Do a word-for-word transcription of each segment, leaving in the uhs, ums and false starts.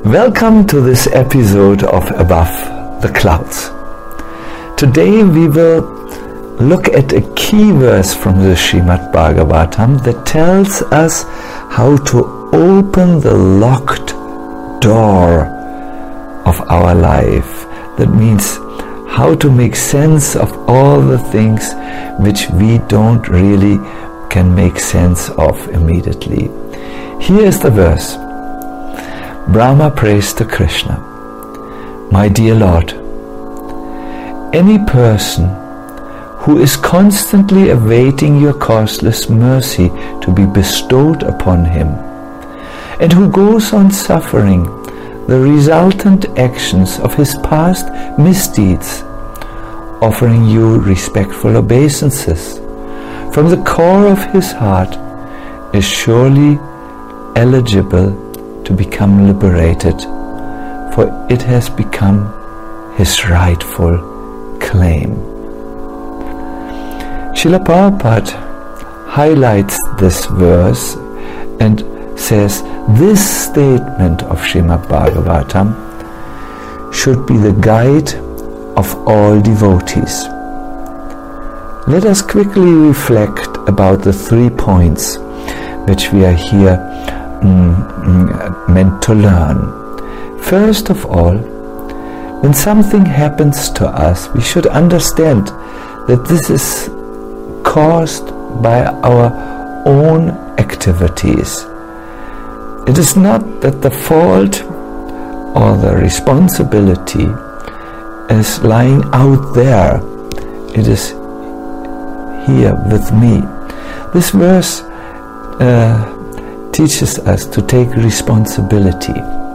Welcome to this episode of Above the Clouds. Today we will look at a key verse from the Srimad Bhagavatam that tells us how to open the locked door of our life. That means how to make sense of all the things which we don't really can make sense of immediately. Here is the verse. Brahma prays to Krishna, "My dear Lord, any person who is constantly awaiting your causeless mercy to be bestowed upon him, and who goes on suffering the resultant actions of his past misdeeds, offering you respectful obeisances from the core of his heart, is surely eligible to become liberated, for it has become his rightful claim." Srila Prabhupada highlights this verse and says this statement of Srimad Bhagavatam should be the guide of all devotees. Let us quickly reflect about the three points which we are here mm, mm, meant to learn. First of all, when something happens to us, we should understand that this is caused by our own activities. It is not that the fault or the responsibility is lying out there. It is here with me. This verse uh, teaches us to take responsibility.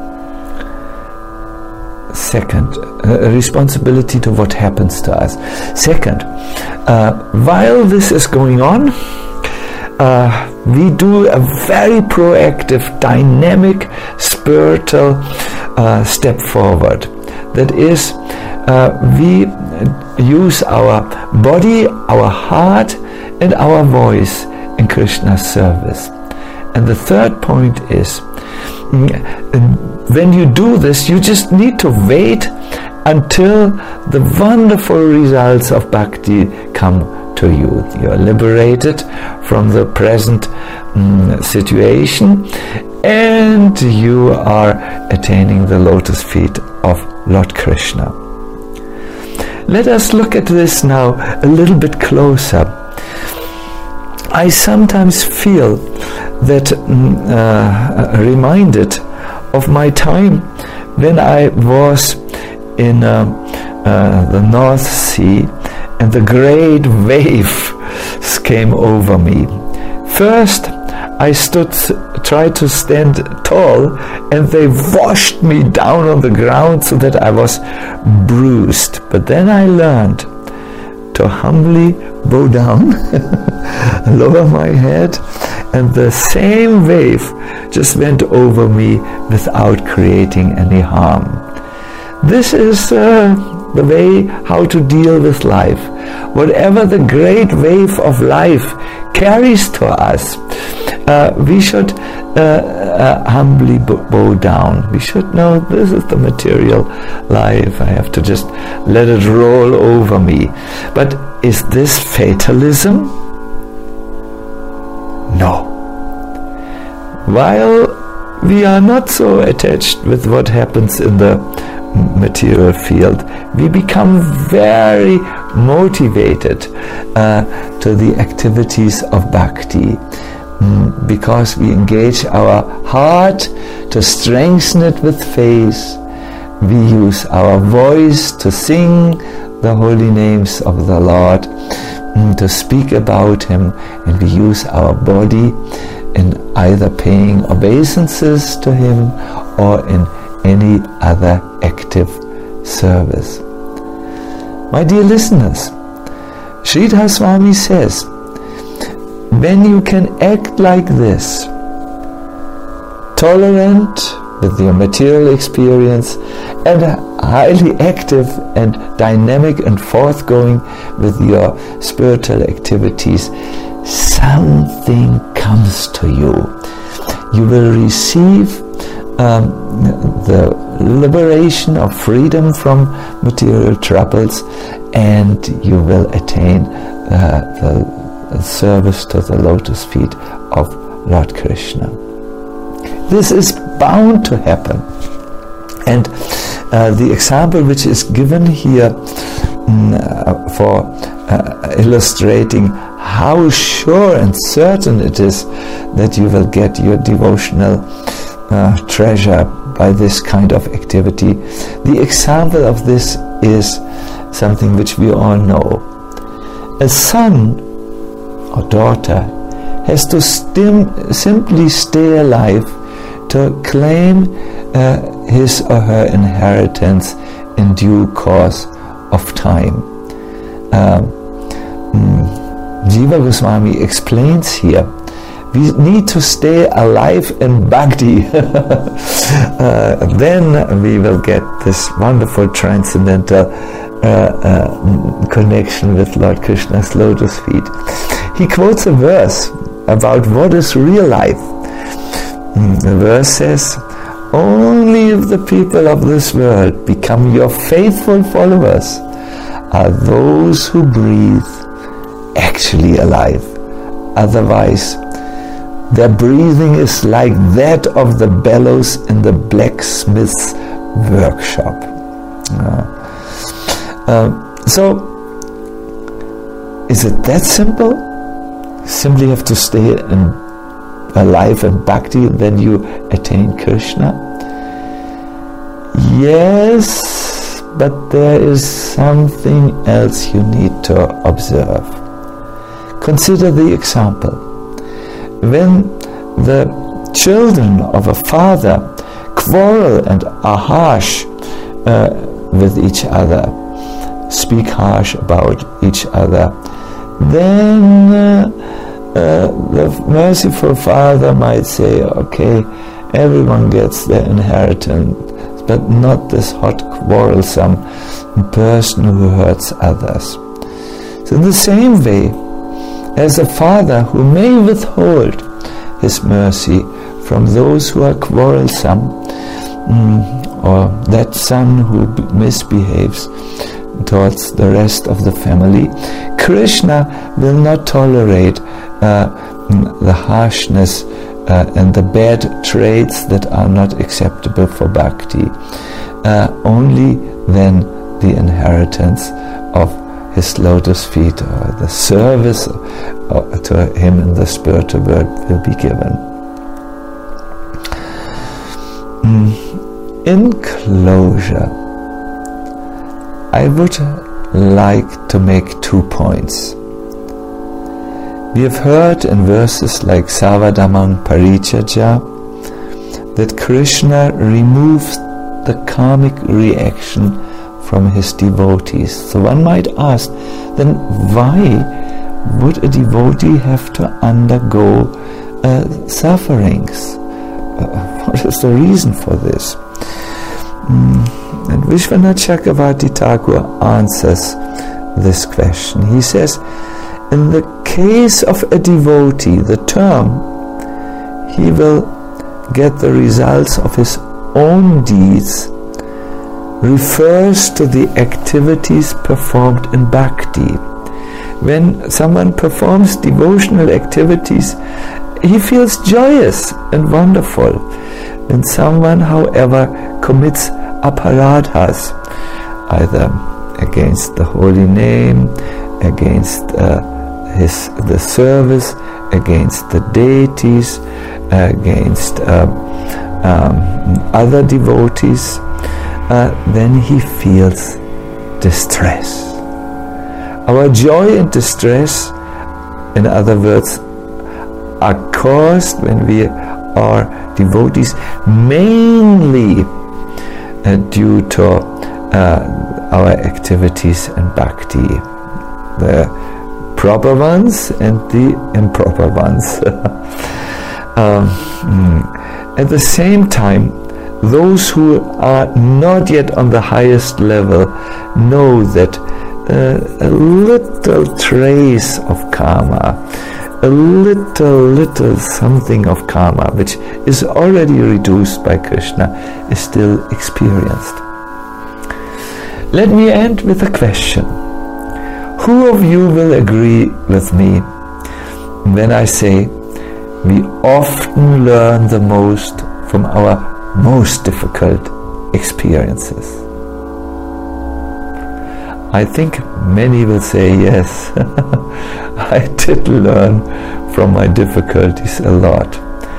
Second, uh, responsibility to what happens to us. Second, uh, while this is going on, uh, we do a very proactive, dynamic, spiritual uh, step forward. That is, uh, we use our body, our heart, and our voice in Krishna's service. And the third point is, when you do this, you just need to wait until the wonderful results of bhakti come to you. You are liberated from the present um, situation, and you are attaining the lotus feet of Lord Krishna. Let us look at this now a little bit closer. I sometimes feel that mm, uh, reminded of my time when I was in uh, uh, the North Sea and the great waves came over me. First, I stood, tried to stand tall, and they washed me down on the ground so that I was bruised. But then I learned to humbly bow down, lower my head, and the same wave just went over me without creating any harm. This is uh, the way how to deal with life. Whatever the great wave of life carries to us, uh, we should uh, uh, humbly bow down. We should know this is the material life. I have to just let it roll over me. But is this fatalism? No. While we are not so attached with what happens in the material field, we become very motivated uh, to the activities of bhakti, mm, because we engage our heart to strengthen it with faith. We use our voice to sing the holy names of the Lord, mm, to speak about Him, and we use our body in either paying obeisances to Him or in any other active service. My dear listeners, Sridhar Swami says, when you can act like this, tolerant with your material experience and highly active and dynamic and forthgoing with your spiritual activities, something comes to you. You will receive um, the liberation of freedom from material troubles, and you will attain uh, the service to the lotus feet of Lord Krishna. This is bound to happen. And uh, the example which is given here mm, uh, for uh, illustrating how sure and certain it is that you will get your devotional uh, treasure by this kind of activity, the example of this is something which we all know. A son or daughter has to stim- simply stay alive to claim uh, his or her inheritance in due course of time. Uh, mm, Jiva Goswami explains here, we need to stay alive in bhakti. uh, then we will get this wonderful transcendental uh, uh, connection with Lord Krishna's lotus feet. He quotes a verse about what is real life. Mm, the verse says, only if the people of this world become your faithful followers are those who breathe actually alive. Otherwise, their breathing is like that of the bellows in the blacksmith's workshop. Uh, uh, so, is it that simple? You simply have to stay in alive in bhakti, then you attain Krishna? Yes, but there is something else you need to observe. Consider the example. When the children of a father quarrel and are harsh uh, with each other, speak harsh about each other, then uh, uh, the merciful father might say, okay, everyone gets their inheritance, but not this hot, quarrelsome person who hurts others. So in the same way, as a father who may withhold his mercy from those who are quarrelsome, mm, or that son who misbehaves towards the rest of the family, Krishna will not tolerate uh, the harshness uh, and the bad traits that are not acceptable for bhakti. Uh, only then the inheritance of his lotus feet, or the service uh, to him in the spiritual world, will be given. Mm. In closure, I would like to make two points. We have heard in verses like Savadamang Parichaja that Krishna removes the karmic reaction from his devotees. So one might ask, then why would a devotee have to undergo uh, sufferings? Uh, what is the reason for this? Mm, and Vishwanath Chakravarti Thakur answers this question. He says, in the case of a devotee, the term, he will get the results of his own deeds, refers to the activities performed in bhakti. When someone performs devotional activities, he feels joyous and wonderful. When someone, however, commits aparadhas, either against the holy name, against uh, his the service, against the deities, against uh, um, other devotees, Uh, then he feels distress. Our joy and distress, in other words, are caused when we are devotees mainly uh, due to uh, our activities in bhakti, the proper ones and the improper ones. um, at the same time, those who are not yet on the highest level know that uh, a little trace of karma, a little, little something of karma, which is already reduced by Krishna, is still experienced. Let me end with a question. Who of you will agree with me when I say we often learn the most from our most difficult experiences? I think many will say yes. I did learn from my difficulties a lot.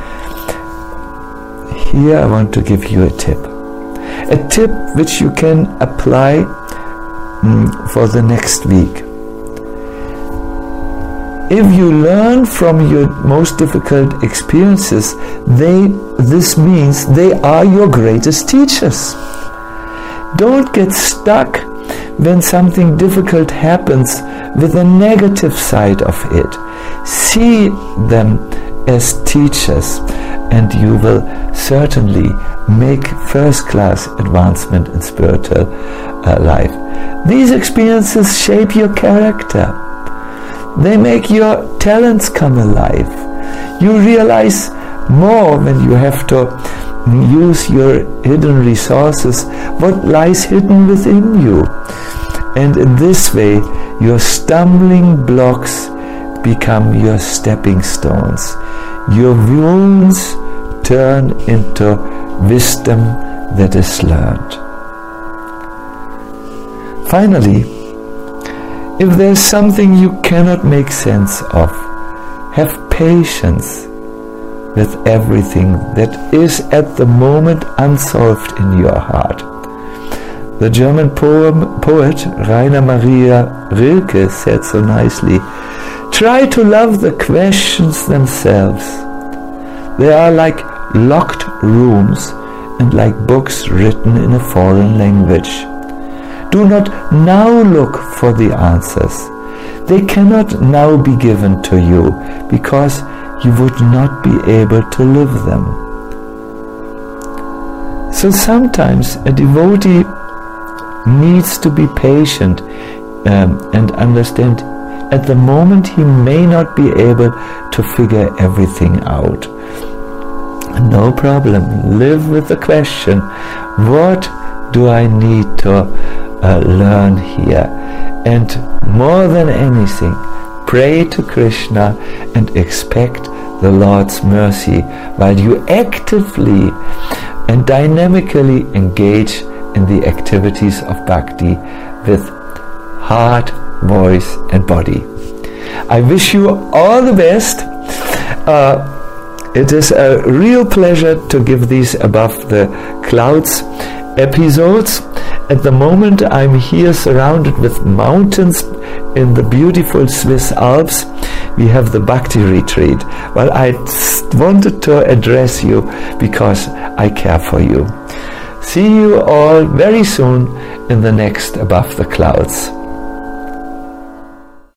Here I want to give you a tip. A tip which you can apply mm, for the next week. If you learn from your most difficult experiences, they, this means they are your greatest teachers. Don't get stuck when something difficult happens with the negative side of it. See them as teachers, and you will certainly make first-class advancement in spiritual uh, life. These experiences shape your character. They make your talents come alive. You realize more when you have to use your hidden resources, what lies hidden within you. And in this way, your stumbling blocks become your stepping stones. Your wounds turn into wisdom that is learned. Finally, if there's something you cannot make sense of, have patience with everything that is at the moment unsolved in your heart. The German poem, poet Rainer Maria Rilke said so nicely, "Try to love the questions themselves. They are like locked rooms and like books written in a foreign language. Do not now look for the answers. They cannot now be given to you because you would not be able to live them." So sometimes a devotee needs to be patient um, and understand at the moment he may not be able to figure everything out. No problem. Live with the question, what do I need to uh, learn here? And more than anything, pray to Krishna and expect the Lord's mercy while you actively and dynamically engage in the activities of bhakti with heart, voice and body. I wish you all the best. Uh, it is a real pleasure to give these Above the Clouds episodes. At the moment I'm here surrounded with mountains in the beautiful Swiss Alps. We have the Bhakti retreat. Well, I wanted to address you because I care for you. See you all very soon in the next Above the Clouds.